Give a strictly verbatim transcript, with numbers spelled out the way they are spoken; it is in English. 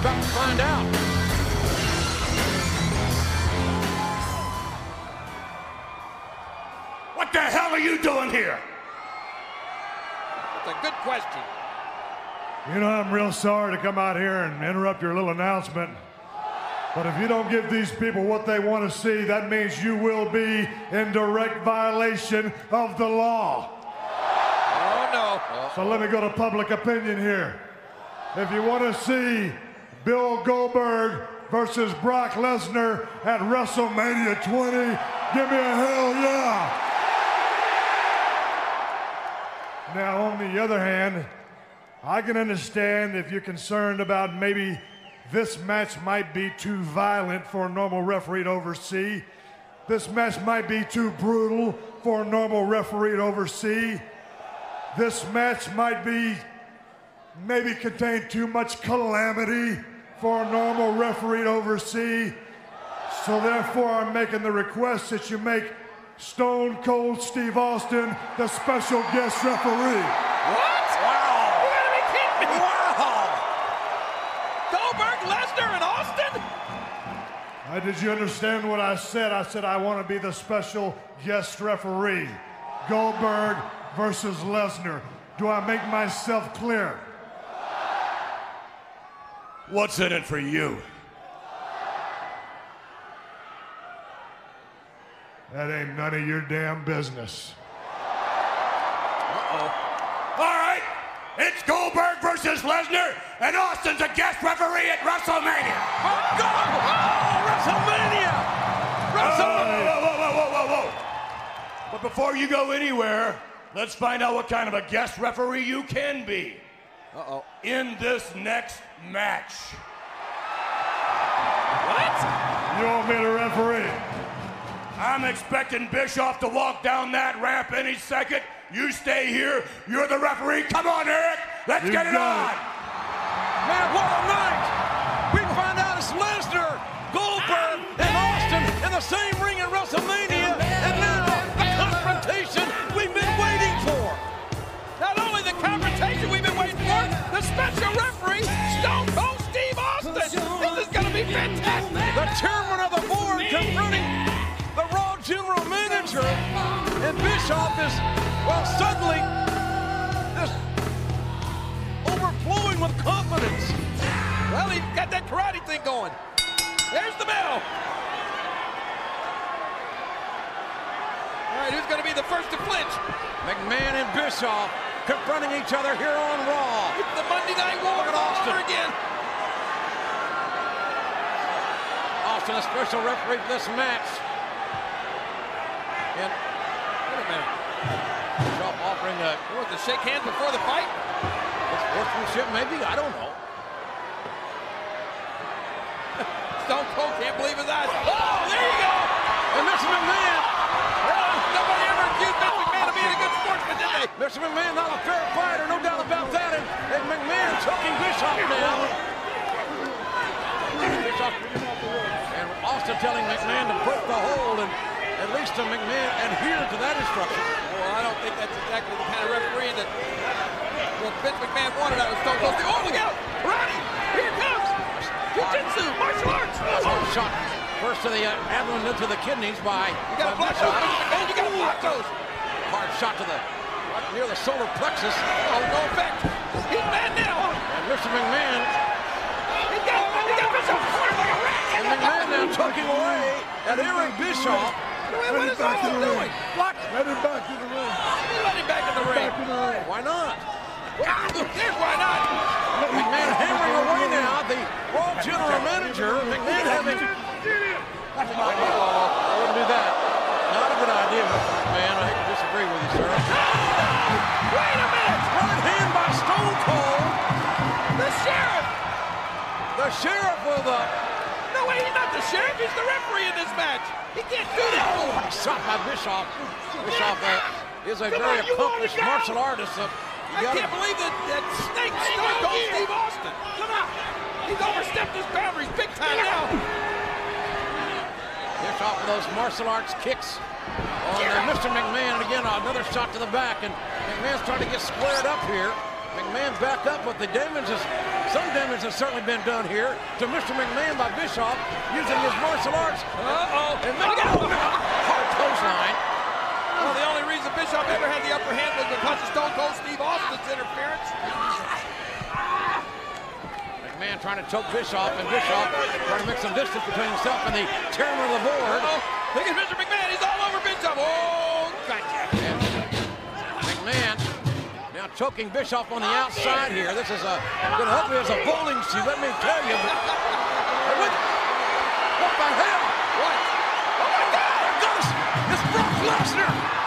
about to find out. What the hell are you doing here? That's a good question. You know, I'm real sorry to come out here and interrupt your little announcement. But if you don't give these people what they want to see, that means you will be in direct violation of the law. Oh, no. So let me go to public opinion here. If you want to see Bill Goldberg versus Brock Lesnar at WrestleMania twenty, give me a hell yeah. Now, on the other hand, I can understand if you're concerned about maybe this match might be too violent for a normal referee to oversee. This match might be too brutal for a normal referee to oversee. This match might be, maybe contain too much calamity for a normal referee to oversee. So therefore, I'm making the request that you make Stone Cold Steve Austin the special guest referee. What? Wow. You gotta be kidding me. Wow. Goldberg, Lesnar, and Austin? Uh, did you understand what I said? I said I want to be the special guest referee. Goldberg versus Lesnar. Do I make myself clear? What's in it for you? That ain't none of your damn business. Uh-oh. All right, it's Goldberg versus Lesnar, and Austin's a guest referee at WrestleMania. Oh, God! Oh, WrestleMania! WrestleMania! Whoa, whoa, whoa, whoa, whoa, whoa. But before you go anywhere, let's find out what kind of a guest referee you can be. Uh-oh. In this next match. What? You want me to referee? I'm expecting Bischoff to walk down that ramp any second. You stay here. You're the referee. Come on, Eric. Let's You get it got on. it. Man, what a night! We find out it's Lesnar, Goldberg, and Austin in the same ring at WrestleMania, and now the confrontation we've been waiting for. Not only the confrontation we've been waiting for, the special referee, Stone Cold Steve Austin. This is going to be fantastic. The chairman of the board confronting the Raw general manager, and Bischoff is, well, suddenly just overflowing with confidence. Well, he's got that karate thing going. There's the bell. All right, who's going to be the first to flinch? McMahon and Bischoff confronting each other here on Raw. It's the Monday Night War all over again. Austin, a special referee for this match. And wait a minute. Bischoff offering to, what, to shake hands before the fight? It's sportsmanship, maybe? I don't know. Stone Cold can't believe his eyes. Oh, there you go! And Mister McMahon. Oh, nobody ever accused Mister McMahon of being a good sportsman, did they? Mister McMahon, not a fair fighter, no doubt about that. And, and McMahon choking Bischoff now. Bischoff. And Austin telling McMahon to break the hold, and at least to McMahon adhere to that instruction. Well, I don't think that's exactly the kind of referee that well, Vince McMahon wanted out of Stone Cold. Oh, look out! Karate! Here it comes! Jiu-jitsu! Martial arts! Oh, shot first to the uh, abdomen, then to the kidneys by You gotta block those! Oh, you gotta block those! Hard shot to the right near the solar plexus. Oh, no effect! He's mad now! And Mister McMahon. He got, he got Bischoff cornered like a rat! And McMahon now choking away at Eric Bischoff. What is Austin doing? Block! Let him back in the ring. Let him back in the ring. Back in the ring. Why not? Here's why not. McMahon hammering away now. The Raw general manager, McMahon having. I wouldn't do that. Not a good idea, Mister McMahon. I hate to disagree with you, sir. Wait a minute! Right hand by Stone Cold. The sheriff. The sheriff with the. No way, he's not the sheriff. He's the referee in this match. He can't do that. Oh, shot by Bischoff. Bischoff uh, is a Come very on, accomplished martial artist. Uh, I can't it. believe that, that snake Stone Cold Steve Austin. Come on. He's overstepped his boundaries big time now. Bischoff with those martial arts kicks on uh, Mister McMahon. And again, another shot to the back. And McMahon's trying to get squared up here. McMahon back up, but the damage is Some damage has certainly been done here to Mister McMahon by Bischoff using his martial arts. Uh-oh. And McMahon, hard clothesline. Well, the only reason Bischoff ever had the upper hand was because of Stone Cold Steve Austin's interference. McMahon trying to choke Bischoff, and Bischoff trying to make some distance between himself and the chairman of the board. Uh-oh. Look at Mister McMahon. He's all over Bischoff. Oh, gotcha. And McMahon now choking Bischoff on the outside here. This is a going to help me as a bowling shoe, let me tell you. But, what, what the hell? What? Oh my God! It goes! It's Brock Lesnar!